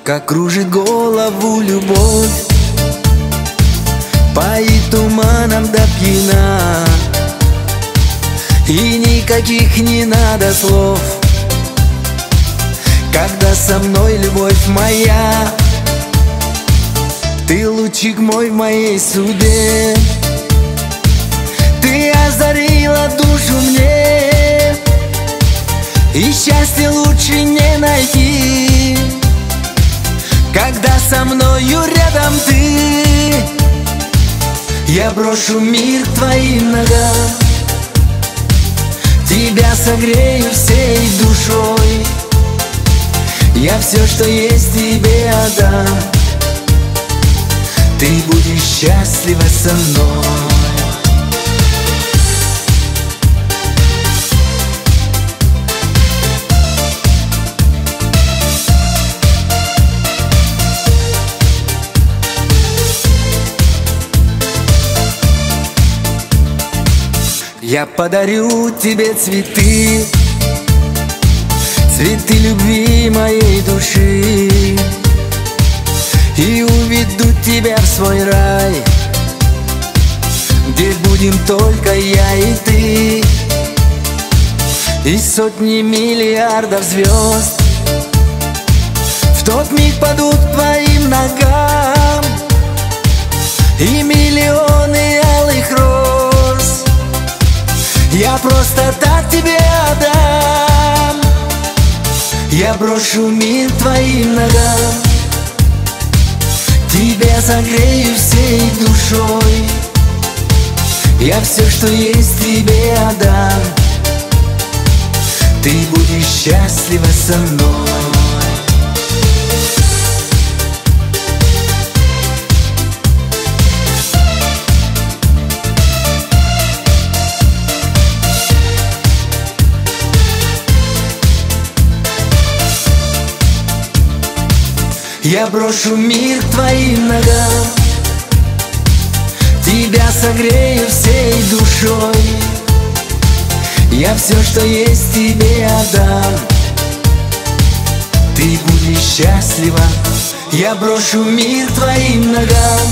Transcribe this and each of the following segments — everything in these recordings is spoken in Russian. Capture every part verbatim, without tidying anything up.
как кружит голову любовь, поит туманом до пьяна, и никаких не надо слов, когда со мной любовь моя. Ты лучик мой в моей судьбе, ты озарила душу мне, и счастье лучше не найти, когда со мною рядом ты. Я брошу мир к твоим ногам, тебя согрею всей душой, я все, что есть, тебе отдам. Ты будешь счастлива со мной. Я подарю тебе цветы, цветы любви моей души, и уведу тебя в свой рай, где будем только я и ты, и сотни миллиардов звезд в тот миг падут к твоим ногам, и миллионы алых роз я просто так тебе отдам. Я брошу мир к твоим ногам, тебя согрею всей душой, я все, что есть, тебе отдам. Ты будешь счастлива со мной. Я брошу мир к твоим ногам, тебя согрею всей душой, я все, что есть, тебе отдам. Ты будешь счастлива. Я брошу мир к твоим ногам,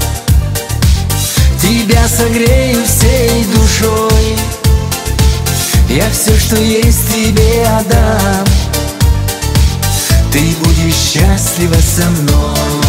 тебя согрею всей душой, я все, что есть, тебе отдам. Ты будешь счастлива со мной.